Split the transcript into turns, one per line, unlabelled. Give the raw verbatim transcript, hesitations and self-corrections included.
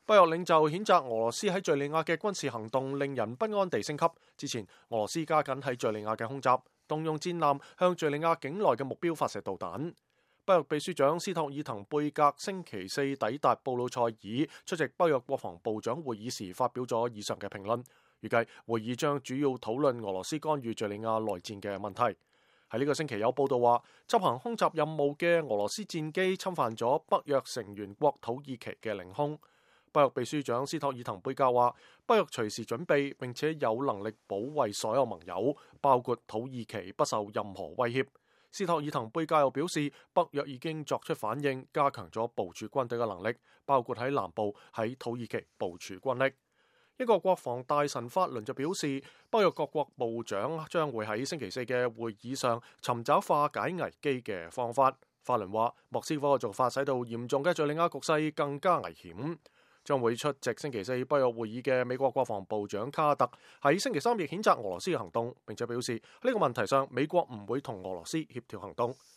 北約領袖譴責俄羅斯喺敘利亞嘅軍事行動令人不安地升級。之前俄羅斯加緊喺敘利亞嘅空襲，動用戰艦向敘利亞境內嘅目標發射導彈。北約秘書長斯托爾滕貝格星期四抵達布魯塞爾出席北約國防部長會議時，發表咗以上嘅評論。預計會議將主要討論俄羅斯干預敘利亞內戰嘅問題。喺呢個星期有報道話，執行空襲任務嘅俄羅斯戰機侵犯咗北約成員國土耳其嘅領空。北約秘書長斯托爾滕貝格話，北約隨時準備並且有能力保衛所有盟友，包括土耳其不受任何威脅。斯托爾滕貝格又表示，北約已經作出反應，加強咗部署軍隊嘅能力，包括喺南部喺土耳其部署軍力。英國國防大臣法倫就表示，北約各國部長將會喺星期四嘅會議上尋找化解危機嘅方法。法倫話，莫斯科嘅做法使到嚴重嘅敘利亞局勢更加危險。將會出席星期四北約會議嘅美國國防部長卡特喺星期三亦譴責俄羅斯嘅行動，並且表示呢個問題上美國唔會同俄羅斯協調行動。